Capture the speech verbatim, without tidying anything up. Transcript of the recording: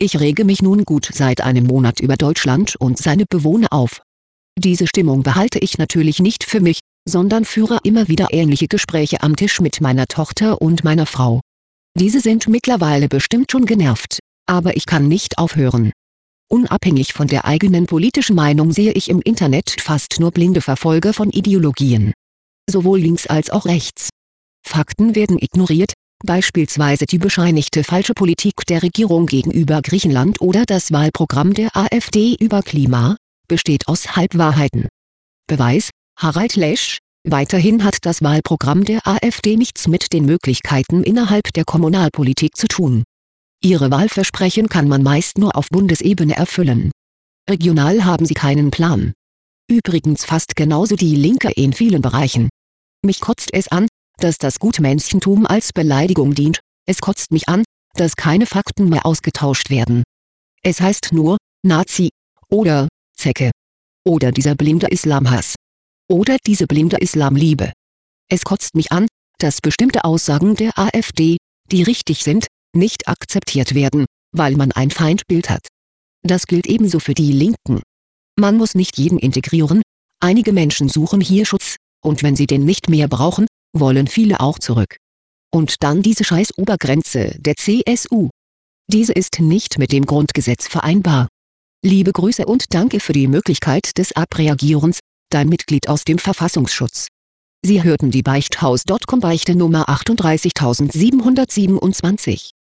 Ich rege mich nun gut seit einem Monat über Deutschland und seine Bewohner auf. Diese Stimmung behalte ich natürlich nicht für mich, sondern führe immer wieder ähnliche Gespräche am Tisch mit meiner Tochter und meiner Frau. Diese sind mittlerweile bestimmt schon genervt, aber ich kann nicht aufhören. Unabhängig von der eigenen politischen Meinung sehe ich im Internet fast nur blinde Verfolger von Ideologien. Sowohl links als auch rechts. Fakten werden ignoriert, beispielsweise die bescheinigte falsche Politik der Regierung gegenüber Griechenland oder das Wahlprogramm der AfD über Klima, besteht aus Halbwahrheiten. Beweis: Harald Lesch. Weiterhin hat das Wahlprogramm der AfD nichts mit den Möglichkeiten innerhalb der Kommunalpolitik zu tun. Ihre Wahlversprechen kann man meist nur auf Bundesebene erfüllen. Regional haben sie keinen Plan. Übrigens fast genauso die Linke in vielen Bereichen. Mich kotzt es an, dass das Gutmenschentum als Beleidigung dient, es kotzt mich an, dass keine Fakten mehr ausgetauscht werden. Es heißt nur, Nazi, oder, Zecke. Oder dieser blinde Islamhass. Oder diese blinde Islamliebe. Es kotzt mich an, dass bestimmte Aussagen der AfD, die richtig sind, nicht akzeptiert werden, weil man ein Feindbild hat. Das gilt ebenso für die Linken. Man muss nicht jeden integrieren, einige Menschen suchen hier Schutz, und wenn sie den nicht mehr brauchen, wollen viele auch zurück. Und dann diese scheiß Obergrenze der C S U. Diese ist nicht mit dem Grundgesetz vereinbar. Liebe Grüße und danke für die Möglichkeit des Abreagierens, dein Mitglied aus dem Verfassungsschutz. Sie hörten die Beichthaus Punkt com Beichte Nummer achtunddreißigtausendsiebenhundertsiebenundzwanzig.